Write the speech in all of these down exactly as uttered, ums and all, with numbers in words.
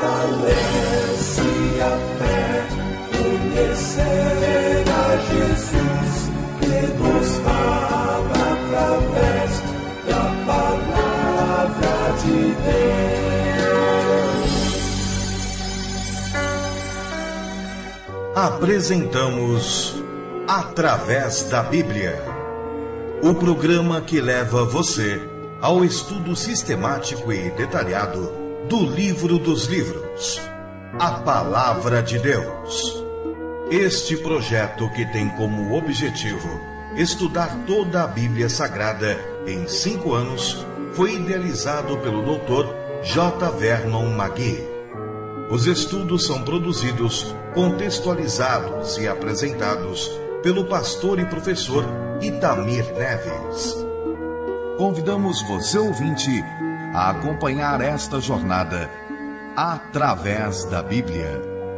Fortalece a fé, conhecer a Jesus, que nos fala através da palavra de Deus. Apresentamos Através da Bíblia, o programa que leva você ao estudo sistemático e detalhado do livro dos livros, a Palavra de Deus. Este projeto, que tem como objetivo estudar toda a Bíblia Sagrada em cinco anos, foi idealizado pelo doutor J. Vernon Magui. Os estudos são produzidos, contextualizados e apresentados pelo pastor e professor Itamir Neves. Convidamos você, ouvinte, a acompanhar esta jornada através da Bíblia.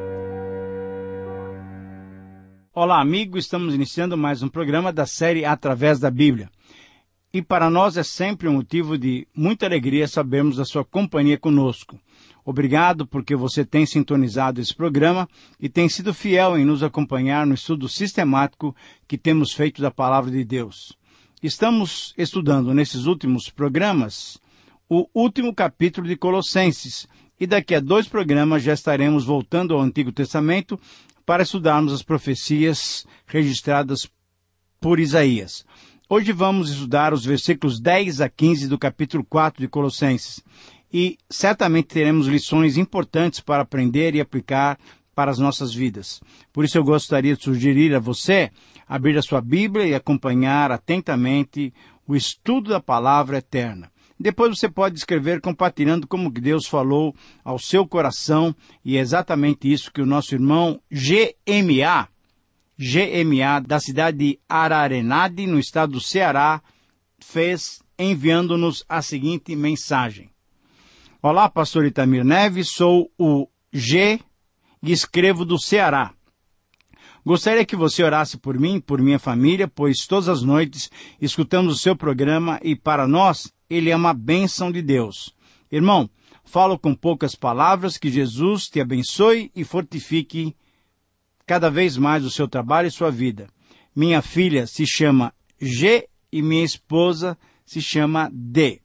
Olá, amigo, estamos iniciando mais um programa da série Através da Bíblia. E para nós é sempre um motivo de muita alegria sabermos da sua companhia conosco. Obrigado porque você tem sintonizado esse programa e tem sido fiel em nos acompanhar no estudo sistemático que temos feito da Palavra de Deus. Estamos estudando nesses últimos programas o último capítulo de Colossenses, e daqui a dois programas já estaremos voltando ao Antigo Testamento para estudarmos as profecias registradas por Isaías. Hoje vamos estudar os versículos dez a quinze do capítulo quatro de Colossenses, e certamente teremos lições importantes para aprender e aplicar para as nossas vidas. Por isso eu gostaria de sugerir a você abrir a sua Bíblia e acompanhar atentamente o estudo da Palavra Eterna. Depois você pode escrever compartilhando como que Deus falou ao seu coração, e é exatamente isso que o nosso irmão G M A, G M A da cidade de Ararenade, no estado do Ceará, fez enviando-nos a seguinte mensagem. Olá, pastor Itamir Neves, sou o G e escrevo do Ceará. Gostaria que você orasse por mim, por minha família, pois todas as noites escutamos o seu programa e para nós ele é uma bênção de Deus. Irmão, falo com poucas palavras, que Jesus te abençoe e fortifique cada vez mais o seu trabalho e sua vida. Minha filha se chama G e minha esposa se chama D.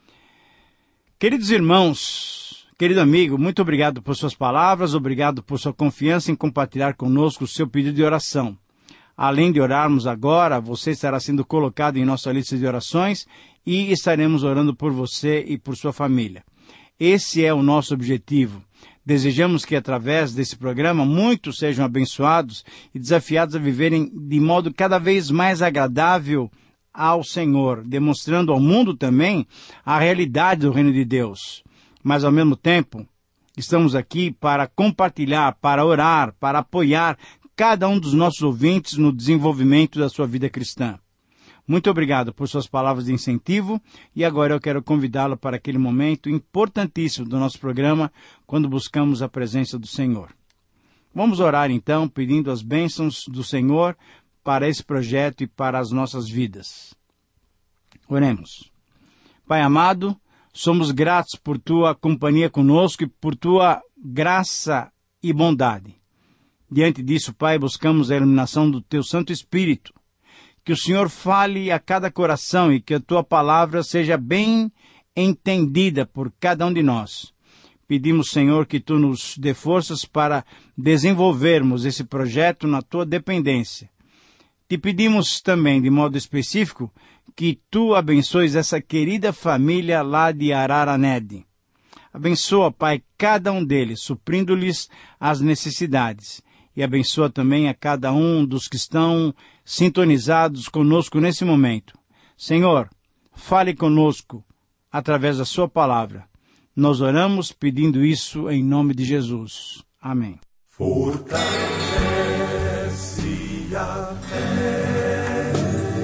Queridos irmãos, querido amigo, muito obrigado por suas palavras, obrigado por sua confiança em compartilhar conosco o seu pedido de oração. Além de orarmos agora, você estará sendo colocado em nossa lista de orações e estaremos orando por você e por sua família. Esse é o nosso objetivo. Desejamos que através desse programa muitos sejam abençoados e desafiados a viverem de modo cada vez mais agradável ao Senhor, demonstrando ao mundo também a realidade do reino de Deus. Mas ao mesmo tempo, estamos aqui para compartilhar, para orar, para apoiar cada um dos nossos ouvintes no desenvolvimento da sua vida cristã. Muito obrigado por suas palavras de incentivo, e agora eu quero convidá-lo para aquele momento importantíssimo do nosso programa, quando buscamos a presença do Senhor. Vamos orar então, pedindo as bênçãos do Senhor para esse projeto e para as nossas vidas. Oremos. Pai amado, somos gratos por tua companhia conosco e por tua graça e bondade. Diante disso, Pai, buscamos a iluminação do teu Santo Espírito. Que o Senhor fale a cada coração e que a tua palavra seja bem entendida por cada um de nós. Pedimos, Senhor, que tu nos dê forças para desenvolvermos esse projeto na tua dependência. Te pedimos também, de modo específico, que tu abençoes essa querida família lá de Araranede. Abençoa, Pai, cada um deles, suprindo-lhes as necessidades. E abençoa também a cada um dos que estão sintonizados conosco nesse momento. Senhor, fale conosco através da sua palavra. Nós oramos pedindo isso em nome de Jesus. Amém. Fortalece a fé,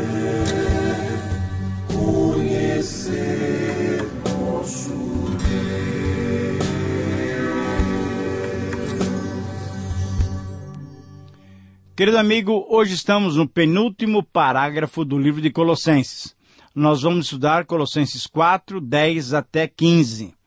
conhecer nosso Deus. Querido amigo, hoje estamos no penúltimo parágrafo do livro de Colossenses. Nós vamos estudar Colossenses quatro, dez até quinze.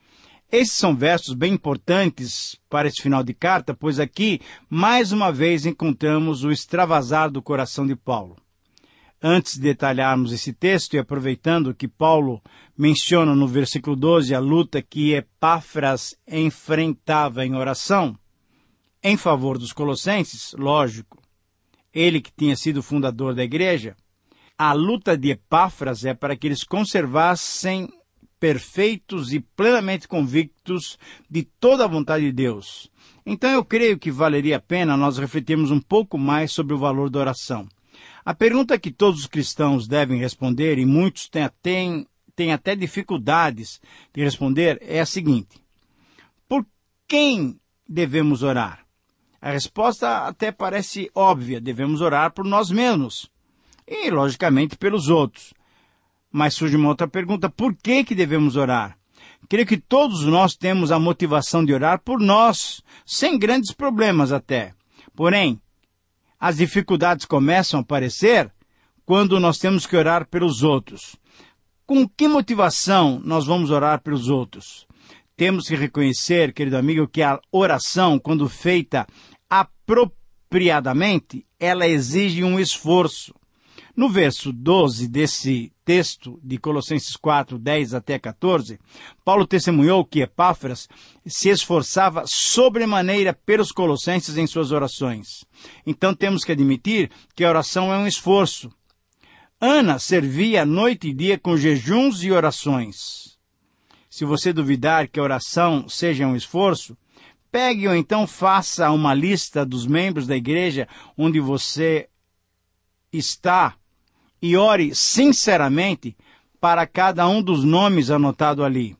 Esses são versos bem importantes para esse final de carta, pois aqui, mais uma vez, encontramos o extravasar do coração de Paulo. Antes de detalharmos esse texto, e aproveitando que Paulo menciona no versículo doze a luta que Epáfras enfrentava em oração, em favor dos colossenses, lógico, ele que tinha sido fundador da igreja, a luta de Epáfras é para que eles conservassem perfeitos e plenamente convictos de toda a vontade de Deus. Então eu creio que valeria a pena nós refletirmos um pouco mais sobre o valor da oração. A pergunta que todos os cristãos devem responder, e muitos têm, têm, têm até dificuldades de responder, é a seguinte: por quem devemos orar? A resposta até parece óbvia, devemos orar por nós mesmos e, logicamente, pelos outros. Mas surge uma outra pergunta: por que que devemos orar? Creio que todos nós temos a motivação de orar por nós, sem grandes problemas até. Porém, as dificuldades começam a aparecer quando nós temos que orar pelos outros. Com que motivação nós vamos orar pelos outros? Temos que reconhecer, querido amigo, que a oração, quando feita apropriadamente, ela exige um esforço. No verso doze desse texto de Colossenses quatro, dez até quatorze, Paulo testemunhou que Epáfras se esforçava sobremaneira pelos colossenses em suas orações. Então temos que admitir que a oração é um esforço. Ana servia noite e dia com jejuns e orações. Se você duvidar que a oração seja um esforço, pegue ou então faça uma lista dos membros da igreja onde você está e ore sinceramente para cada um dos nomes anotados ali.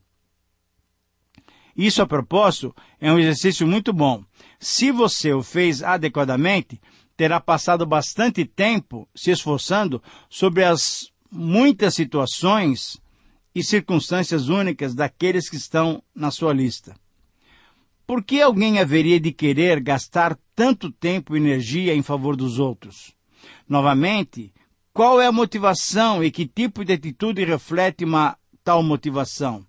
Isso, a propósito, é um exercício muito bom. Se você o fez adequadamente, terá passado bastante tempo se esforçando sobre as muitas situações e circunstâncias únicas daqueles que estão na sua lista. Por que alguém haveria de querer gastar tanto tempo e energia em favor dos outros? Novamente, qual é a motivação e que tipo de atitude reflete uma tal motivação?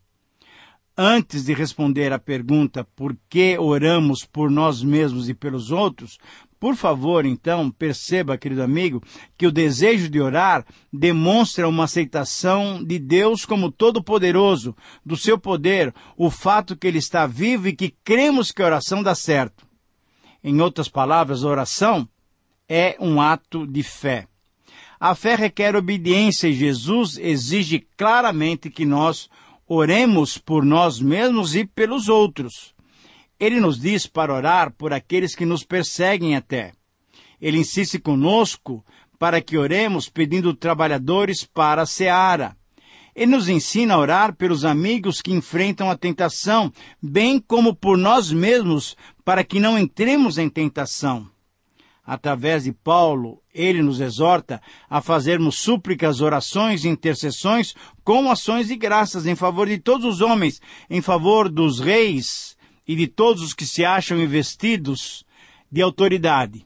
Antes de responder à pergunta por que oramos por nós mesmos e pelos outros, por favor, então, perceba, querido amigo, que o desejo de orar demonstra uma aceitação de Deus como Todo-Poderoso, do seu poder, o fato que Ele está vivo e que cremos que a oração dá certo. Em outras palavras, a oração é um ato de fé. A fé requer obediência e Jesus exige claramente que nós oremos por nós mesmos e pelos outros. Ele nos diz para orar por aqueles que nos perseguem até. Ele insiste conosco para que oremos pedindo trabalhadores para a seara. Ele nos ensina a orar pelos amigos que enfrentam a tentação, bem como por nós mesmos, para que não entremos em tentação. Através de Paulo, ele nos exorta a fazermos súplicas, orações e intercessões com ações de graças em favor de todos os homens, em favor dos reis e de todos os que se acham investidos de autoridade.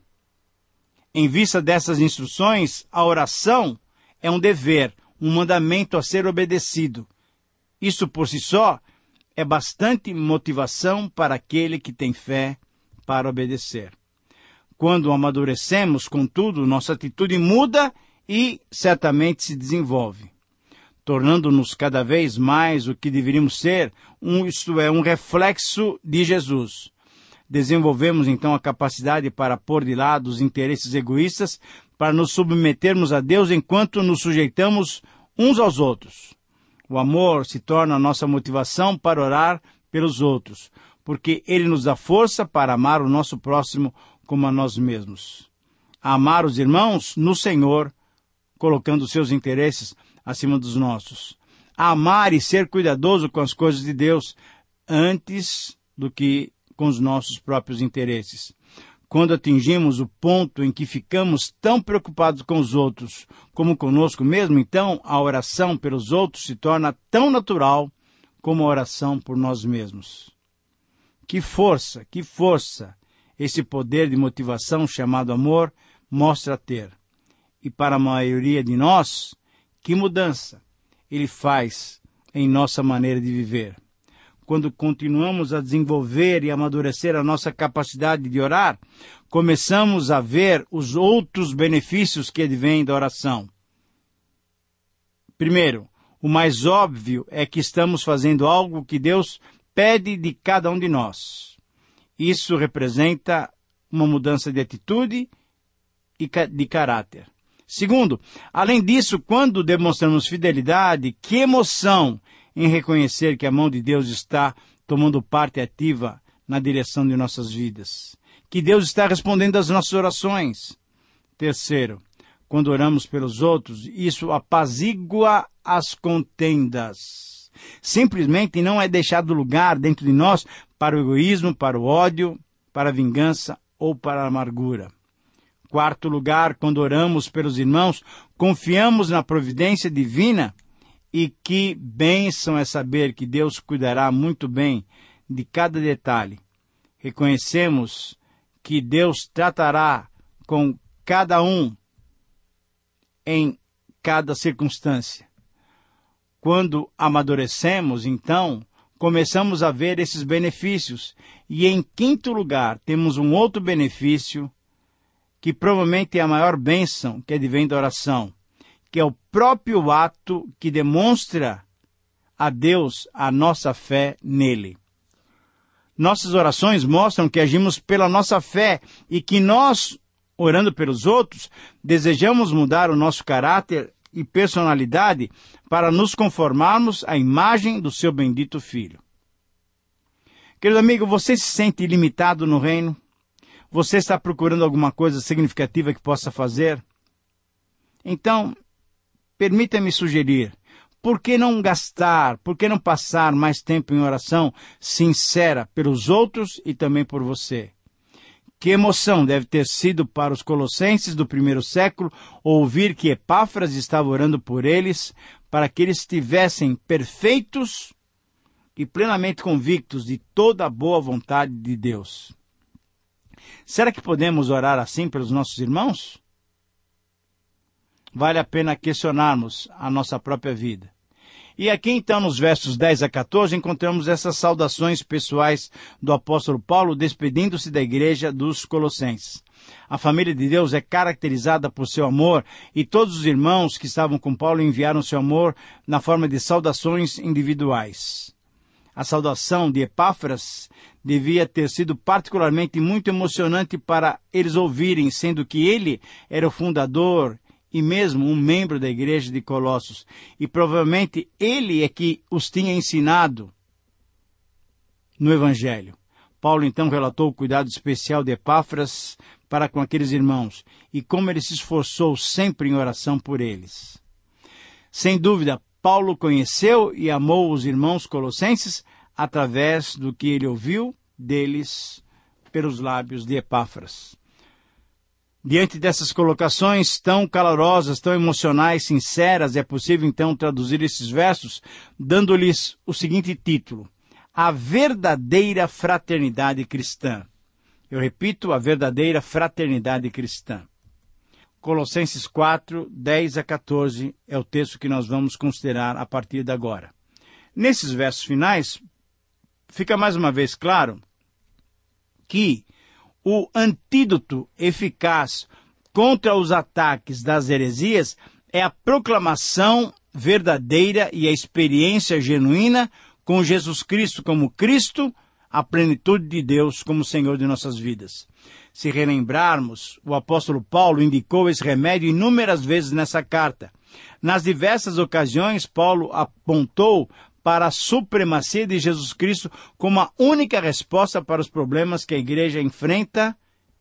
Em vista dessas instruções, a oração é um dever, um mandamento a ser obedecido. Isso por si só é bastante motivação para aquele que tem fé para obedecer. Quando amadurecemos, contudo, nossa atitude muda e certamente se desenvolve, tornando-nos cada vez mais o que deveríamos ser, um, isto é, um reflexo de Jesus. Desenvolvemos então a capacidade para pôr de lado os interesses egoístas, para nos submetermos a Deus enquanto nos sujeitamos uns aos outros. O amor se torna a nossa motivação para orar pelos outros, porque ele nos dá força para amar o nosso próximo como a nós mesmos. A amar os irmãos no Senhor, colocando seus interesses acima dos nossos. A amar e ser cuidadoso com as coisas de Deus antes do que com os nossos próprios interesses. Quando atingimos o ponto em que ficamos tão preocupados com os outros como conosco mesmo, então a oração pelos outros se torna tão natural como a oração por nós mesmos. Que força, que força esse poder de motivação chamado amor mostra ter. E para a maioria de nós, que mudança ele faz em nossa maneira de viver. quando continuamos a desenvolver e amadurecer a nossa capacidade de orar, começamos a ver os outros benefícios que advêm da oração. Primeiro, o mais óbvio é que estamos fazendo algo que Deus pede de cada um de nós. Isso representa uma mudança de atitude e de caráter. Segundo, além disso, quando demonstramos fidelidade, que emoção em reconhecer que a mão de Deus está tomando parte ativa na direção de nossas vidas. Que Deus está respondendo às nossas orações. Terceiro, quando oramos pelos outros, isso apazigua as contendas. Simplesmente não é deixado lugar dentro de nós para o egoísmo, para o ódio, para a vingança ou para a amargura. Quarto lugar, quando oramos pelos irmãos, confiamos na providência divina e que bênção é saber que Deus cuidará muito bem de cada detalhe. Reconhecemos que Deus tratará com cada um em cada circunstância. Quando amadurecemos, então, começamos a ver esses benefícios. E em quinto lugar, temos um outro benefício que provavelmente é a maior bênção que advém da oração, que é o próprio ato que demonstra a Deus a nossa fé nele. Nossas orações mostram que agimos pela nossa fé e que nós, orando pelos outros, desejamos mudar o nosso caráter e personalidade para nos conformarmos à imagem do seu bendito Filho. Querido amigo, você se sente limitado no reino? Você está procurando alguma coisa significativa que possa fazer? Então, permita-me sugerir, por que não gastar, por que não passar mais tempo em oração sincera pelos outros e também por você? Que emoção deve ter sido para os colossenses do primeiro século ouvir que Epáfras estava orando por eles para que eles estivessem perfeitos e plenamente convictos de toda a boa vontade de Deus. Será que podemos orar assim pelos nossos irmãos? Vale a pena questionarmos a nossa própria vida. E aqui então, nos versos dez a quatorze, encontramos essas saudações pessoais do apóstolo Paulo, despedindo-se da igreja dos Colossenses. A família de Deus é caracterizada por seu amor, e todos os irmãos que estavam com Paulo enviaram seu amor na forma de saudações individuais. A saudação de Epáfras devia ter sido particularmente muito emocionante para eles ouvirem, sendo que ele era o fundador e mesmo um membro da igreja de Colossos. E provavelmente ele é que os tinha ensinado no Evangelho. Paulo então relatou o cuidado especial de Epáfras para com aqueles irmãos e como ele se esforçou sempre em oração por eles. Sem dúvida, Paulo conheceu e amou os irmãos colossenses através do que ele ouviu deles pelos lábios de Epáfras. Diante dessas colocações tão calorosas, tão emocionais, sinceras, é possível então traduzir esses versos dando-lhes o seguinte título: A verdadeira fraternidade cristã. Eu repito, a verdadeira fraternidade cristã. Colossenses quatro, dez a quatorze é o texto que nós vamos considerar a partir de agora. Nesses versos finais, fica mais uma vez claro que o antídoto eficaz contra os ataques das heresias é a proclamação verdadeira e a experiência genuína com Jesus Cristo como Cristo, a plenitude de Deus como Senhor de nossas vidas. Se relembrarmos, o apóstolo Paulo indicou esse remédio inúmeras vezes nessa carta. Nas diversas ocasiões, Paulo apontou para a supremacia de Jesus Cristo como a única resposta para os problemas que a igreja enfrenta.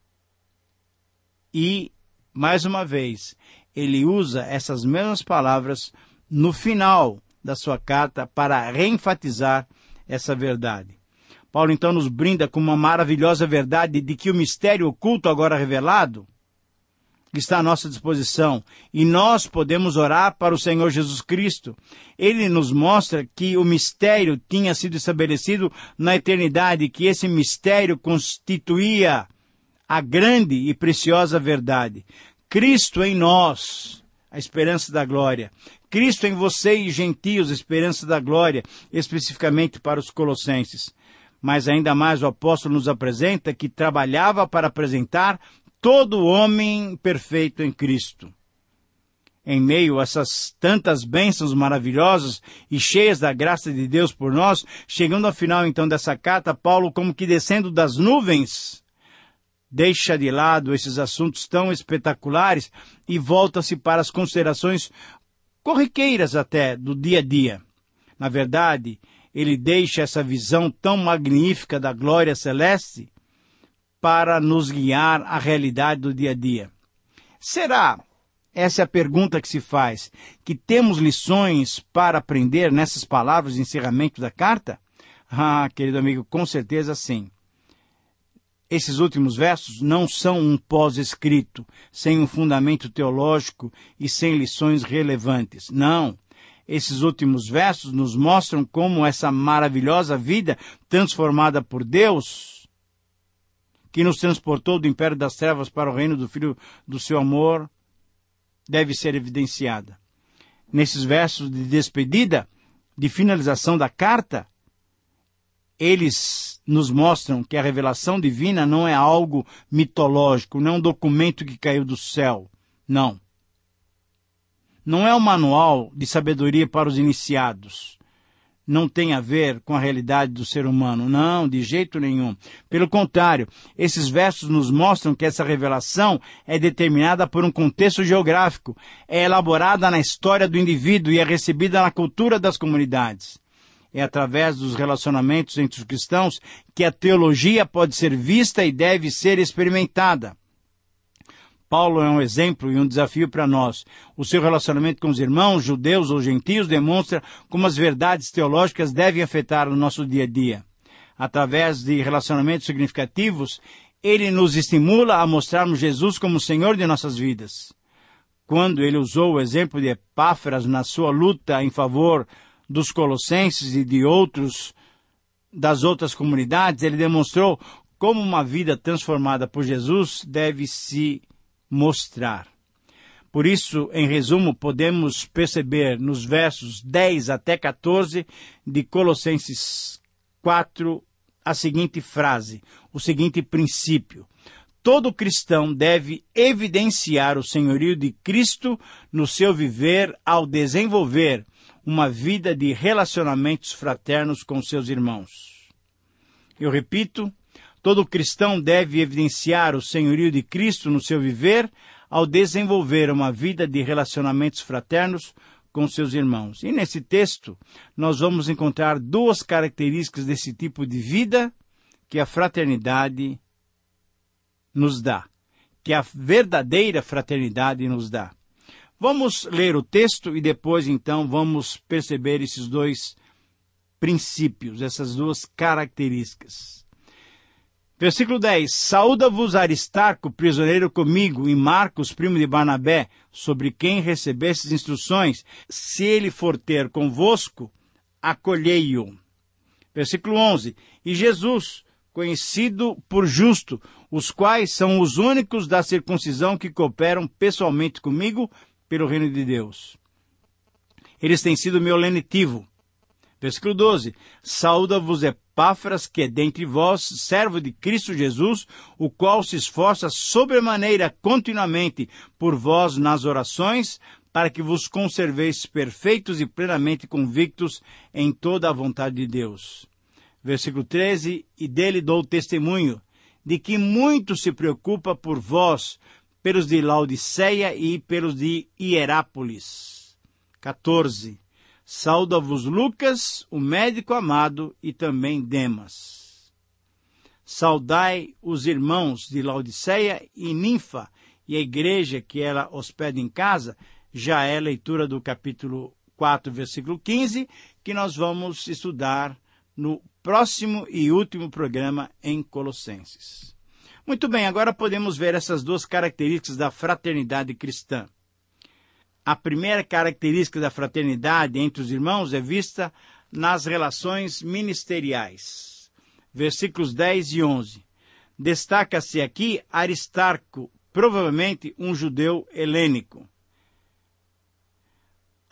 E, mais uma vez, ele usa essas mesmas palavras no final da sua carta para reenfatizar essa verdade. Paulo então nos brinda com uma maravilhosa verdade de que o mistério oculto agora revelado está à nossa disposição e nós podemos orar para o Senhor Jesus Cristo. Ele nos mostra que o mistério tinha sido estabelecido na eternidade, que esse mistério constituía a grande e preciosa verdade. Cristo em nós, a esperança da glória. Cristo em você e gentios, esperança da glória, especificamente para os colossenses. Mas ainda mais o apóstolo nos apresenta que trabalhava para apresentar todo homem perfeito em Cristo. Em meio a essas tantas bênçãos maravilhosas e cheias da graça de Deus por nós, chegando ao final então dessa carta, Paulo, como que descendo das nuvens, deixa de lado esses assuntos tão espetaculares e volta-se para as considerações corriqueiras até do dia a dia. Na verdade, ele deixa essa visão tão magnífica da glória celeste para nos guiar à realidade do dia a dia. Será, essa é a pergunta que se faz, que temos lições para aprender nessas palavras de encerramento da carta? Ah, querido amigo, com certeza sim. Esses últimos versos não são um pós-escrito, sem um fundamento teológico e sem lições relevantes. Não. Esses últimos versos nos mostram como essa maravilhosa vida transformada por Deus, que nos transportou do império das trevas para o reino do Filho do seu amor, deve ser evidenciada. Nesses versos de despedida, de finalização da carta, eles nos mostram que a revelação divina não é algo mitológico, não é um documento que caiu do céu. Não. Não é um manual de sabedoria para os iniciados. Não tem a ver com a realidade do ser humano. Não, de jeito nenhum. Pelo contrário, esses versos nos mostram que essa revelação é determinada por um contexto geográfico, é elaborada na história do indivíduo e é recebida na cultura das comunidades. É através dos relacionamentos entre os cristãos que a teologia pode ser vista e deve ser experimentada. Paulo é um exemplo e um desafio para nós. O seu relacionamento com os irmãos, judeus ou gentios, demonstra como as verdades teológicas devem afetar o nosso dia a dia. Através de relacionamentos significativos, ele nos estimula a mostrarmos Jesus como Senhor de nossas vidas. Quando ele usou o exemplo de Epáfras na sua luta em favor dos colossenses e de outros, das outras comunidades, ele demonstrou como uma vida transformada por Jesus deve se mostrar. Por isso, em resumo, podemos perceber nos versos dez até quatorze de Colossenses quatro a seguinte frase, o seguinte princípio: todo cristão deve evidenciar o senhorio de Cristo no seu viver ao desenvolver uma vida de relacionamentos fraternos com seus irmãos. Eu repito, todo cristão deve evidenciar o senhorio de Cristo no seu viver ao desenvolver uma vida de relacionamentos fraternos com seus irmãos. E nesse texto, nós vamos encontrar duas características desse tipo de vida que a fraternidade nos dá, que a verdadeira fraternidade nos dá. Vamos ler o texto e depois, então, vamos perceber esses dois princípios, essas duas características. Versículo dez. Saúda-vos Aristarco, prisioneiro comigo, e Marcos, primo de Barnabé, sobre quem recebestes instruções. Se ele for ter convosco, acolhei-o. Versículo onze. E Jesus, conhecido por justo, os quais são os únicos da circuncisão que cooperam pessoalmente comigo pelo reino de Deus. Eles têm sido meu lenitivo. Versículo doze. Saúda-vos Epáfras, que é dentre vós, servo de Cristo Jesus, o qual se esforça sobremaneira continuamente por vós nas orações, para que vos conserveis perfeitos e plenamente convictos em toda a vontade de Deus. Versículo treze. E dele dou testemunho, de que muito se preocupa por vós, pelos de Laodiceia e pelos de Hierápolis. quatorze. Sauda-vos Lucas, o médico amado, e também Demas. Saudai os irmãos de Laodiceia e Ninfa, e a igreja que ela hospeda em casa. Já é a leitura do capítulo quatro, versículo quinze, que nós vamos estudar no próximo e último programa em Colossenses. Muito bem, agora podemos ver essas duas características da fraternidade cristã. A primeira característica da fraternidade entre os irmãos é vista nas relações ministeriais. Versículos dez e onze. Destaca-se aqui Aristarco, provavelmente um judeu helênico.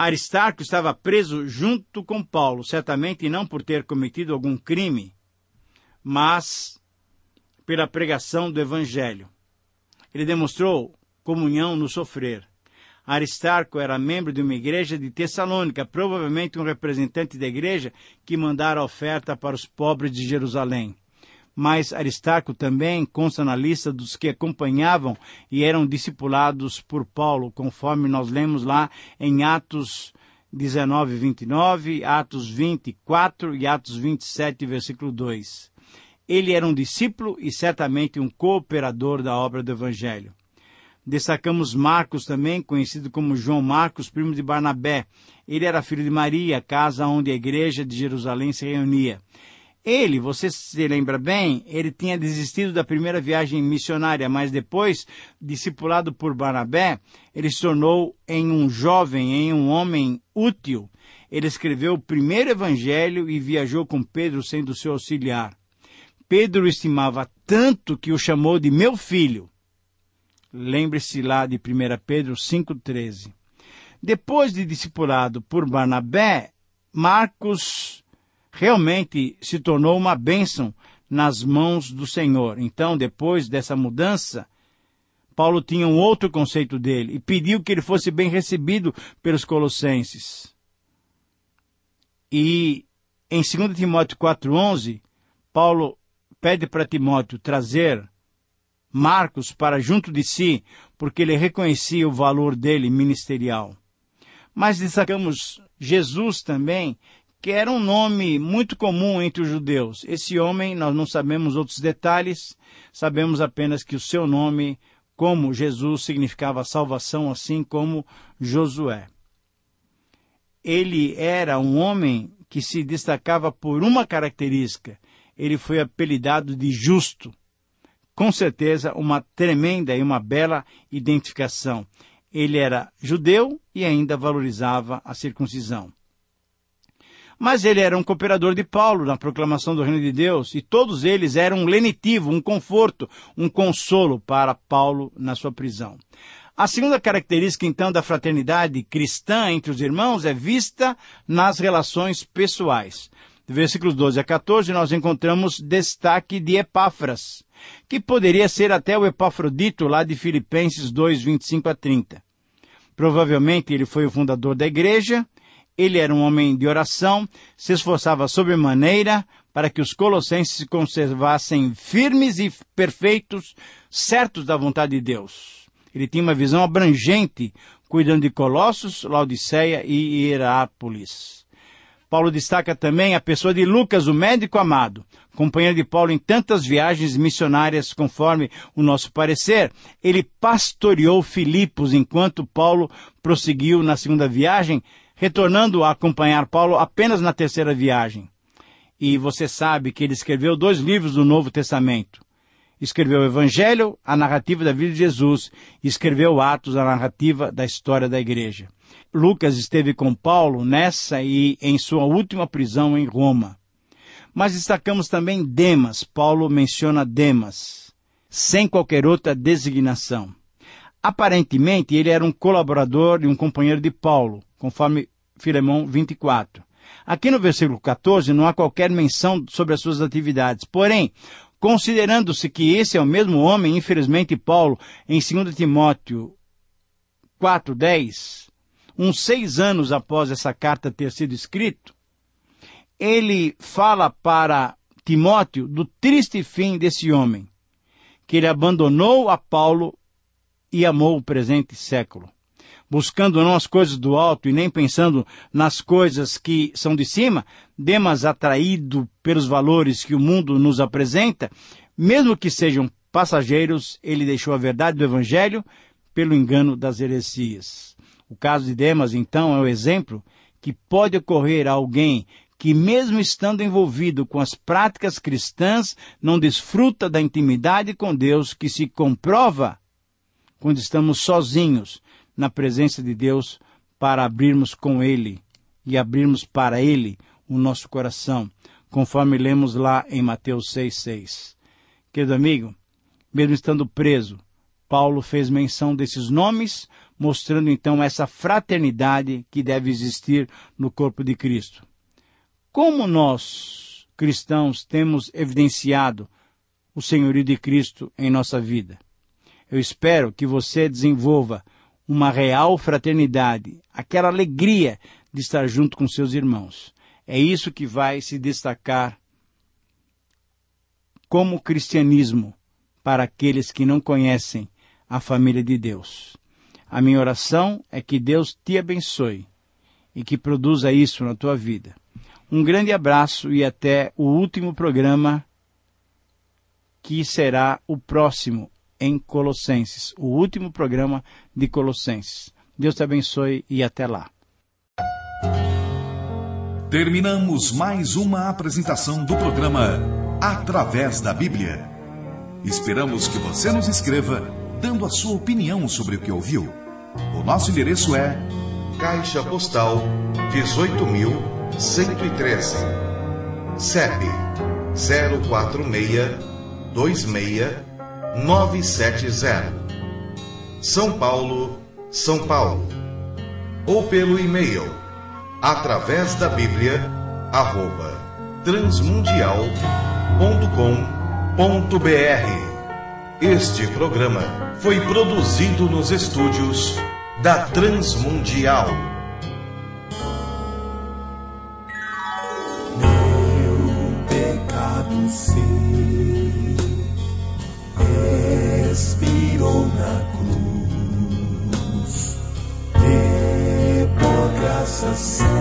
Aristarco estava preso junto com Paulo, certamente não por ter cometido algum crime, mas pela pregação do Evangelho. Ele demonstrou comunhão no sofrer. Aristarco era membro de uma igreja de Tessalônica, provavelmente um representante da igreja que mandara a oferta para os pobres de Jerusalém. Mas Aristarco também consta na lista dos que acompanhavam e eram discipulados por Paulo, conforme nós lemos lá em Atos dezenove, vinte e nove, Atos vinte e quatro e Atos vinte e sete, versículo dois. Ele era um discípulo e certamente um cooperador da obra do Evangelho. Destacamos Marcos também, conhecido como João Marcos, primo de Barnabé. Ele era filho de Maria, casa onde a igreja de Jerusalém se reunia. Ele, você se lembra bem, ele tinha desistido da primeira viagem missionária, mas depois, discipulado por Barnabé, ele se tornou em um jovem, em um homem útil. Ele escreveu o primeiro evangelho e viajou com Pedro sendo seu auxiliar. Pedro o estimava tanto que o chamou de meu filho. Lembre-se lá de primeira Pedro cinco, treze. Depois de discipulado por Barnabé, Marcos realmente se tornou uma bênção nas mãos do Senhor. Então, depois dessa mudança, Paulo tinha um outro conceito dele e pediu que ele fosse bem recebido pelos colossenses. E em dois Timóteo quatro, onze, Paulo pede para Timóteo trazer Marcos para junto de si, porque ele reconhecia o valor dele ministerial. Mas destacamos Jesus também, que era um nome muito comum entre os judeus. Esse homem, nós não sabemos outros detalhes, sabemos apenas que o seu nome, como Jesus, significava salvação, assim como Josué. Ele era um homem que se destacava por uma característica. Ele foi apelidado de justo. Com certeza, uma tremenda e uma bela identificação. Ele era judeu e ainda valorizava a circuncisão. Mas ele era um cooperador de Paulo na proclamação do reino de Deus, e todos eles eram um lenitivo, um conforto, um consolo para Paulo na sua prisão. A segunda característica, então, da fraternidade cristã entre os irmãos é vista nas relações pessoais. De versículos doze a quatorze, nós encontramos destaque de Epáfras, que poderia ser até o Epafrodito lá de Filipenses dois, vinte e cinco a trinta. Provavelmente ele foi o fundador da igreja, ele era um homem de oração, se esforçava sobremaneira para que os colossenses se conservassem firmes e perfeitos, certos da vontade de Deus. Ele tinha uma visão abrangente, cuidando de Colossos, Laodiceia e Hierápolis. Paulo destaca também a pessoa de Lucas, o médico amado, companheiro de Paulo em tantas viagens missionárias, conforme o nosso parecer. Ele pastoreou Filipos enquanto Paulo prosseguiu na segunda viagem, retornando a acompanhar Paulo apenas na terceira viagem. E você sabe que ele escreveu dois livros do Novo Testamento. Escreveu o Evangelho, a narrativa da vida de Jesus, e escreveu Atos, a narrativa da história da igreja. Lucas esteve com Paulo nessa e em sua última prisão em Roma. Mas destacamos também Demas. Paulo menciona Demas, sem qualquer outra designação. Aparentemente, ele era um colaborador e um companheiro de Paulo, conforme Filemão vinte e quatro. Aqui no versículo quatorze não há qualquer menção sobre as suas atividades. Porém, considerando-se que esse é o mesmo homem, infelizmente Paulo, em dois Timóteo quatro, dez, uns seis anos após essa carta ter sido escrita, ele fala para Timóteo do triste fim desse homem, que ele abandonou a Paulo e amou o presente século, buscando não as coisas do alto e nem pensando nas coisas que são de cima. Demas, atraído pelos valores que o mundo nos apresenta, mesmo que sejam passageiros, ele deixou a verdade do Evangelho pelo engano das heresias. O caso de Demas, então, é o exemplo que pode ocorrer a alguém que, mesmo estando envolvido com as práticas cristãs, não desfruta da intimidade com Deus, que se comprova quando estamos sozinhos na presença de Deus para abrirmos com Ele e abrirmos para Ele o nosso coração, conforme lemos lá em Mateus seis, seis. Querido amigo, mesmo estando preso, Paulo fez menção desses nomes, mostrando então essa fraternidade que deve existir no corpo de Cristo. Como nós, cristãos, temos evidenciado o senhorio de Cristo em nossa vida? Eu espero que você desenvolva uma real fraternidade, aquela alegria de estar junto com seus irmãos. É isso que vai se destacar como cristianismo para aqueles que não conhecem a família de Deus. A minha oração é que Deus te abençoe e que produza isso na tua vida. Um grande abraço e até o último programa, que será o próximo em Colossenses, o último programa de Colossenses. Deus te abençoe e até lá. Terminamos mais uma apresentação do programa Através da Bíblia. Esperamos que você nos escreva, dando a sua opinião sobre o que ouviu. O nosso endereço é Caixa Postal dezoito mil cento e treze, C E P zero quatro seis dois seis nove sete zero, São Paulo, São Paulo. Ou pelo e-mail através da Bíblia arroba transmundial ponto com ponto br. Este programa foi produzido nos estúdios da Transmundial. Meu pecado sei, expirou na cruz, e por graça